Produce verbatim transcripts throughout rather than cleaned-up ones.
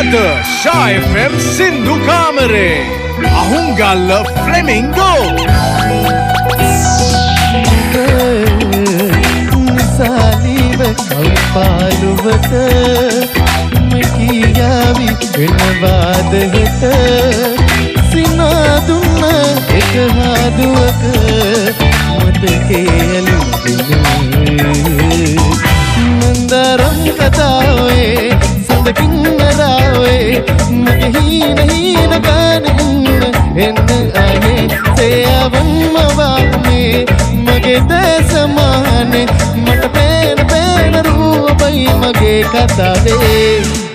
අද Sha F M සින්දු කාමරේ අහුන්ගල්ල ෆ්ලෙමින්ගෝ නිසාලිව කල්පාලුවත මකියාවි වෙනවාද හෙට සිනාදුන්න එක හාදුවක මතකේ මන්දරම් කතාවේ සඳකින් නරාවේ මගේ හීන හීන ගානින්න එන්න අනේ සේවම්ම වාමේ මගේ දේශමානේ මට පේන පේන රූපයි මගේ කතාවේ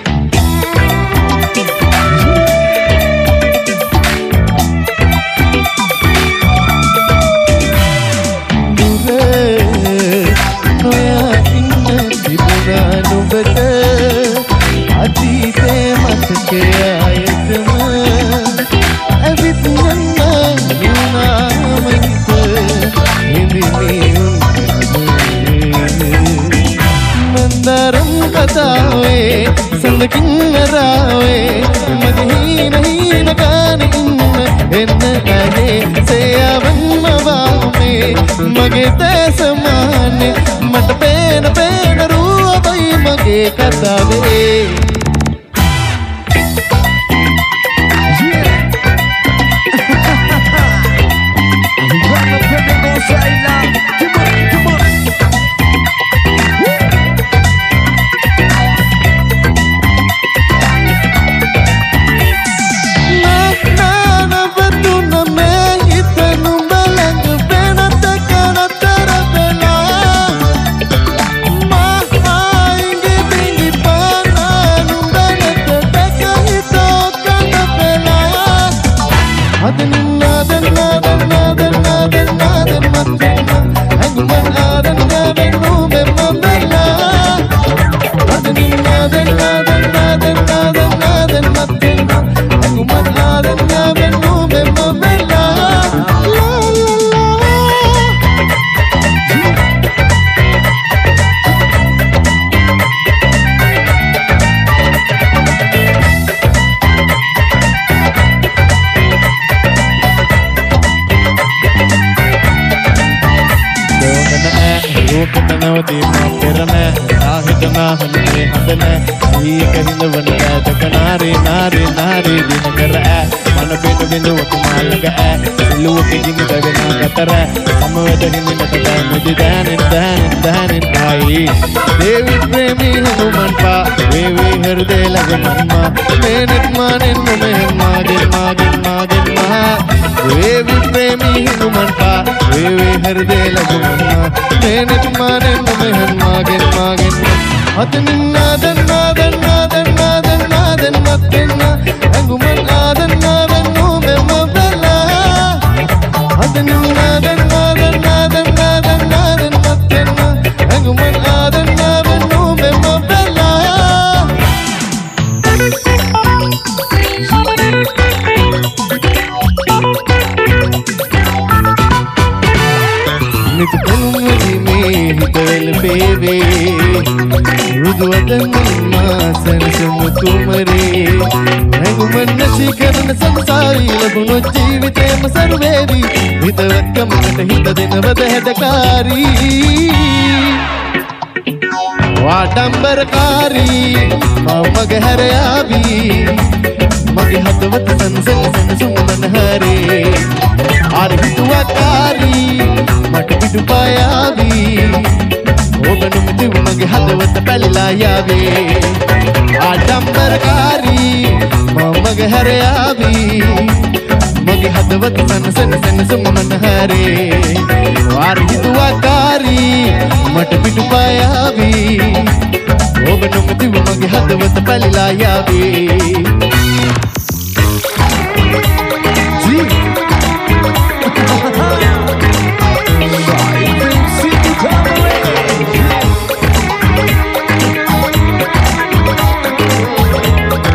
අතීතේ මතකේ ආයතම ඇවිත් යන්න නුනාමයිත හිමිමියුන් මන්දරම් කතාවේ සඳකින් නරාවේ මගේ හීන හීන ගානින්න එන්න අනේ සේවම්ම වාමේ මගේ දේශමානේ මට පේන පේන රූපයි මගේ කතාවේ देवी प्रेमी हनुमान पा वेवे हृदय लग मन्मा मेनत मानेन मेहन मागे मागे मागे मा देवी प्रेमी हनुमान पा वेवे हृदय लग मन्मा मेनत मानेन मेहन मागे मागे अतनिन नादन नादन नादन नादन नादन मत्तेना अंगुमन नादन नादन नो मे मबला अतनिन नादन नादन नादन नादन नादन मत्तेना अंगुमन नादन नादन नो मे मबला नित कलुमदी में हितवेल पेवे රුදුවදන් මාසන සමුතුමරේ නැගුමන් නැසිකරන සංසාරී ලැබුණු ජීවිතේම සර්වේවි හිතවත්කමකට හිත දෙනවද හැඩකාරී වාඩම්බරකාරී මගේ හැරයාවි මගේ හදවත සංසන සනසුමන හරේ ආරිතුවකාරී මට පිටුපායාවි ඔබනුම දිව මගේ හදවත පැලිලා යාවේ ආඩම්බරකාරී මගේ හැරයාවි මගේ හදවත සනසන සනසුමන හරේ ආරිතුවකාරී මට පිටුපායාවි ඔබනුම දිව මගේ හදවත පැලිලා යාවේ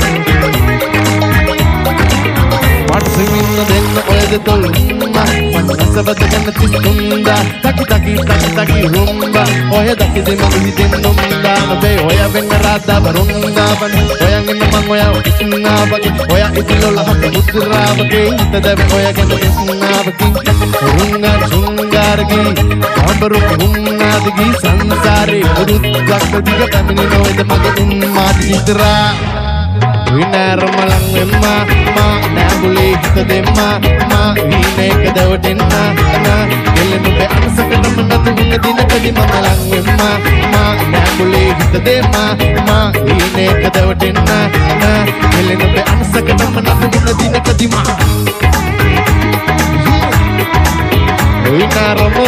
දෙන්න ඔයද තොල්ම මට රසවදගෙන තිස්තුන්දා තකි තකි තකි තකි රුම්බා ඔය දකිසි මම හිතෙන්නුම්දා නොබේ ඔය වෙන්න රාදා වරුන්දා බන ඔයන් ඉන්න මං ඔය ඉස්නා වගේ ඔය ඉතිලොල හක මුද්‍රා වගේ හිත දැව ඔය ගැන ඉස්නා වගේ රුංගා සුංගාරගේ අඹරු හුම්නාදගේ සංසාරේ පුරුද්දක් දිග පැමිණි නොවේද මගේ උන්මාද විතරා විනාරමලන් වෙම්මා මා නැඹුලේ හිත දෙම්මා මා වීනේක දවටෙන්නා නා දෙලෙනුබේ අනසකටම නතු උන දිනකදී මම ලන් වෙම්මා මා නැඹුලේ හිත දෙම්මා මා වීනේක දවටෙන්නා නා දෙලෙනුබේ අනසකටම නතු උන දිනකදී මා විනාරමු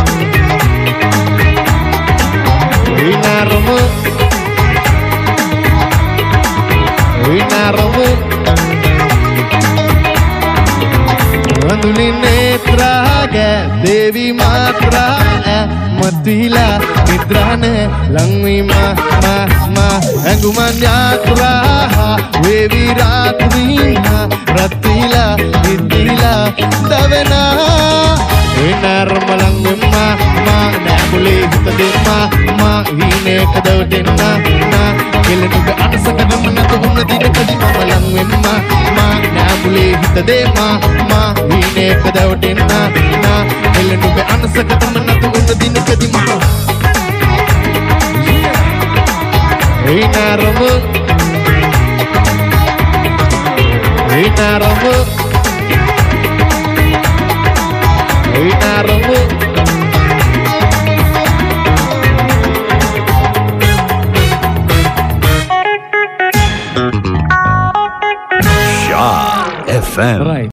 විනාරමු විනාරමු වඳුනි නේත්‍රාග දේවි මාත්‍රා මතිලා නිද්‍රාන ලංවිමා මා මා ඇඟුමන් යාත්‍රා වේවි රාත්‍රීනා රතිලා නිදිලා දවනා විනාරමලං වෙම්මා මා නැඹුලේ හිත දෙම්මා මා වීනේක දවටෙන්නා නා කෙලෙනුගේ අනසකටම නතු උන දිනකදී මම ලං වෙම්මා මා නැඹුලේ හිත දෙම්මා මා වීනේක දවටෙන්නා නා කෙලෙනුගේ අනසකටම